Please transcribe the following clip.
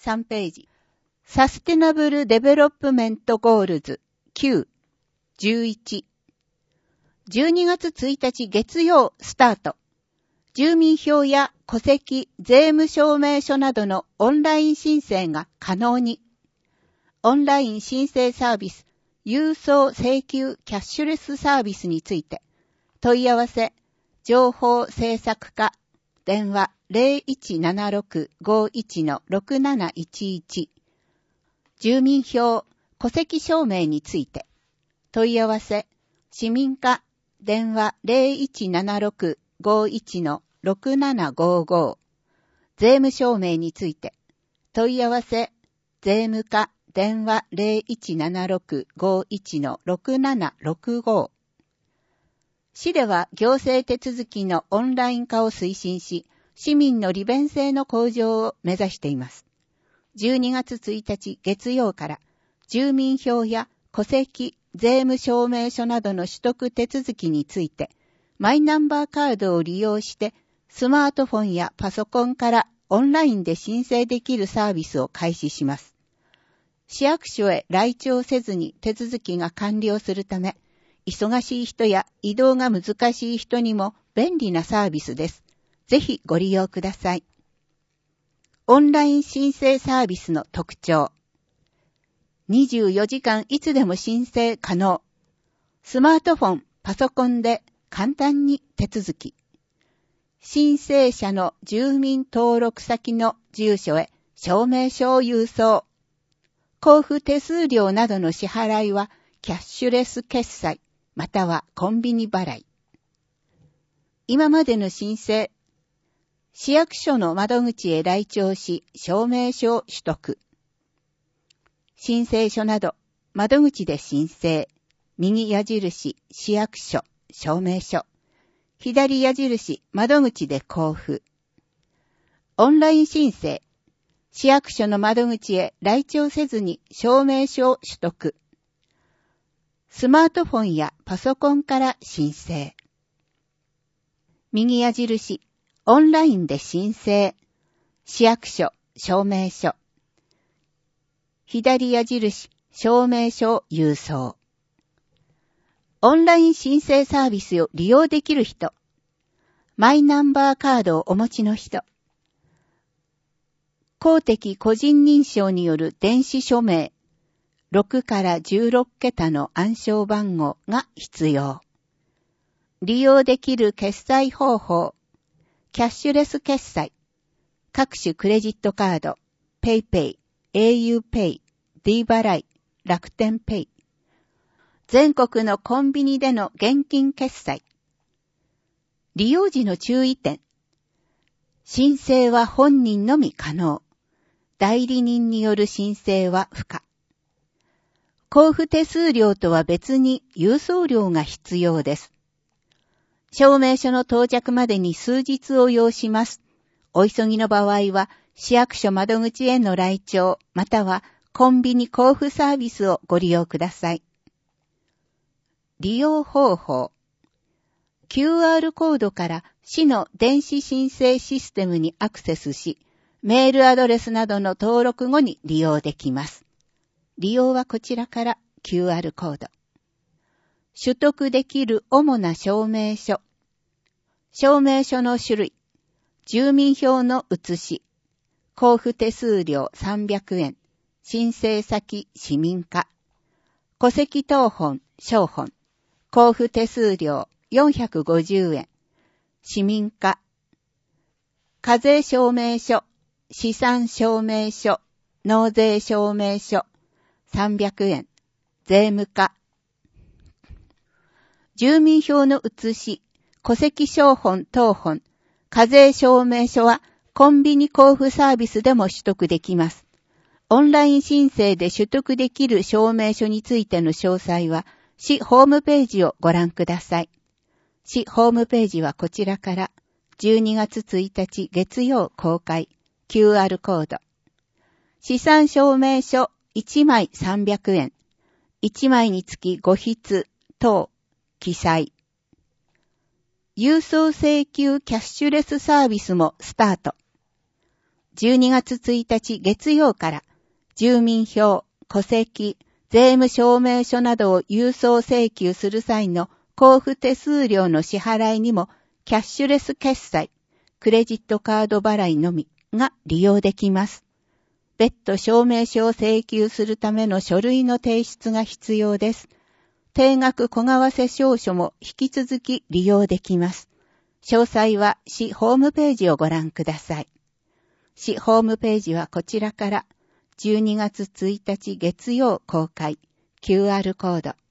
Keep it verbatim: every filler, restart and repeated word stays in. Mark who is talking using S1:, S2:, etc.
S1: さんページ。サステナブルデベロップメントゴールズきゅう、じゅういち。じゅうにがつついたち月曜スタート。住民票や戸籍、税務証明書などのオンライン申請が可能に。オンライン申請サービス、郵送請求キャッシュレスサービスについて、問い合わせ、情報制作課、電話 ゼロいちななろく ごいち ろくなないちいち。住民票、戸籍証明について、問い合わせ、市民課、電話 ゼロいちななろく ごいち ろくななごご。税務証明について、問い合わせ、税務課、電話 ゼロいちななろく ごいち ろくななろくご。市では行政手続きのオンライン化を推進し、市民の利便性の向上を目指しています。じゅうにがつついたち月曜から住民票や戸籍、税務証明書などの取得手続きについて、マイナンバーカードを利用してスマートフォンやパソコンからオンラインで申請できるサービスを開始します。市役所へ来庁せずに手続きが完了するため、忙しい人や移動が難しい人にも便利なサービスです。ぜひご利用ください。オンライン申請サービスの特徴。にじゅうよじかんいつでも申請可能。スマートフォン、パソコンで簡単に手続き。申請者の住民登録先の住所へ証明書を郵送。交付手数料などの支払いはキャッシュレス決済またはコンビニ払い。今までの申請。市役所の窓口へ来庁し証明書を取得。申請書など窓口で申請。右矢印市役所証明書。左矢印窓口で交付。オンライン申請。市役所の窓口へ来庁せずに証明書を取得。スマートフォンやパソコンから申請。右矢印、オンラインで申請。市役所、証明書。左矢印、証明書を郵送。オンライン申請サービスを利用できる人。マイナンバーカードをお持ちの人。公的個人認証による電子署名。ろくからじゅうろっけたの暗証番号が必要。利用できる決済方法。キャッシュレス決済。各種クレジットカード。ペイペイ、エーユーペイ、D 払い、楽天ペイ。全国のコンビニでの現金決済。利用時の注意点。申請は本人のみ可能。代理人による申請は不可。交付手数料とは別に郵送料が必要です。証明書の到着までに数日を要します。お急ぎの場合は市役所窓口への来庁またはコンビニ交付サービスをご利用ください。利用方法。キューアール コードから市の電子申請システムにアクセスし、メールアドレスなどの登録後に利用できます。利用はこちらから キューアール コード。取得できる主な証明書。証明書の種類。住民票の写し。交付手数料さんびゃくえん。申請先市民課。戸籍謄本、証本。交付手数料よんひゃくごじゅうえん。市民課。課税証明書。資産証明書。納税証明書。さんびゃくえん。税務課。住民票の写し、戸籍証本謄本、課税証明書はコンビニ交付サービスでも取得できます。オンライン申請で取得できる証明書についての詳細は、市ホームページをご覧ください。市ホームページはこちらからじゅうにがつついたち月曜公開 キューアール コード。資産証明書いちまいさんびゃくえん。いちまいにつきご筆等記載。郵送請求キャッシュレスサービスもスタート。 じゅうにがつついたち月曜から住民票、戸籍、税務証明書などを郵送請求する際の交付手数料の支払いにもキャッシュレス決済、クレジットカード払いのみが利用できます。別途証明書を請求するための書類の提出が必要です。定額小為替証書も引き続き利用できます。詳細は市ホームページをご覧ください。市ホームページはこちらからじゅうにがつついたち月曜公開 キューアール コード。